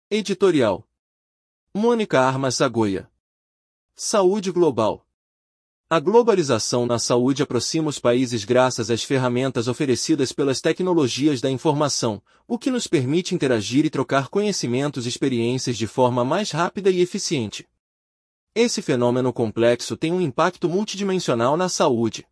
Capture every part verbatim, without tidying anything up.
Editorial Mônica Armas Sagoia. Saúde global. A globalização na saúde aproxima os países graças às ferramentas oferecidas pelas tecnologias da informação, o que nos permite interagir e trocar conhecimentos e experiências de forma mais rápida e eficiente. Esse fenômeno complexo tem um impacto multidimensional na saúde.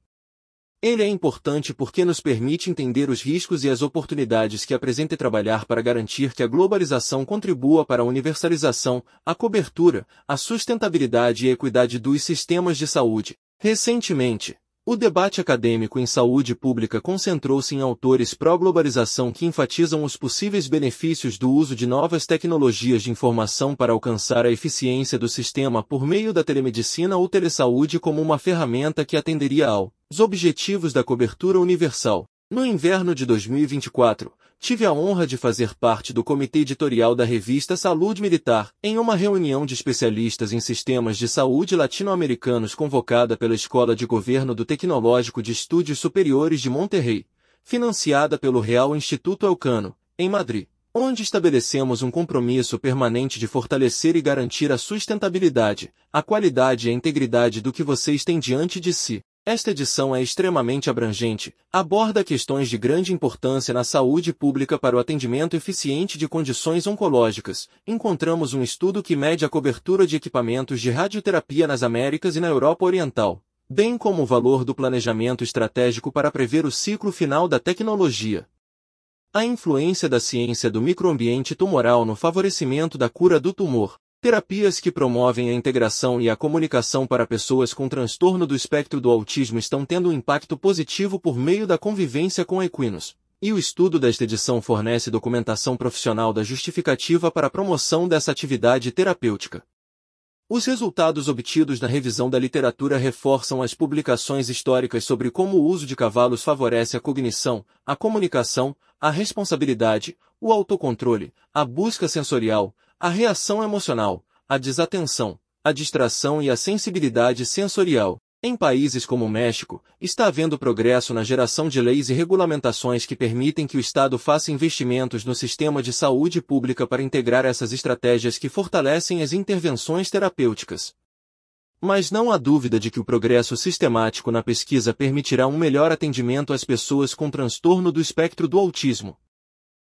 Ele é importante porque nos permite entender os riscos e as oportunidades que apresenta e trabalhar para garantir que a globalização contribua para a universalização, a cobertura, a sustentabilidade e a equidade dos sistemas de saúde. Recentemente, o debate acadêmico em saúde pública concentrou-se em autores pró-globalização que enfatizam os possíveis benefícios do uso de novas tecnologias de informação para alcançar a eficiência do sistema por meio da telemedicina ou telesaúde como uma ferramenta que atenderia aos objetivos da cobertura universal. No inverno de dois mil e vinte e quatro, tive a honra de fazer parte do comitê editorial da revista Saúde Militar, em uma reunião de especialistas em sistemas de saúde latino-americanos convocada pela Escola de Governo do Tecnológico de Estudos Superiores de Monterrey, financiada pelo Real Instituto Elcano, em Madrid, onde estabelecemos um compromisso permanente de fortalecer e garantir a sustentabilidade, a qualidade e a integridade do que vocês têm diante de si. Esta edição é extremamente abrangente, aborda questões de grande importância na saúde pública para o atendimento eficiente de condições oncológicas. Encontramos um estudo que mede a cobertura de equipamentos de radioterapia nas Américas e na Europa Oriental, bem como o valor do planejamento estratégico para prever o ciclo final da tecnologia. A influência da ciência do microambiente tumoral no favorecimento da cura do tumor. Terapias que promovem a integração e a comunicação para pessoas com transtorno do espectro do autismo estão tendo um impacto positivo por meio da convivência com equinos. E o estudo desta edição fornece documentação profissional da justificativa para a promoção dessa atividade terapêutica. Os resultados obtidos na revisão da literatura reforçam as publicações históricas sobre como o uso de cavalos favorece a cognição, a comunicação, a responsabilidade, o autocontrole, a busca sensorial, a reação emocional, a desatenção, a distração e a sensibilidade sensorial. Em países como o México, está havendo progresso na geração de leis e regulamentações que permitem que o Estado faça investimentos no sistema de saúde pública para integrar essas estratégias que fortalecem as intervenções terapêuticas. Mas não há dúvida de que o progresso sistemático na pesquisa permitirá um melhor atendimento às pessoas com transtorno do espectro do autismo.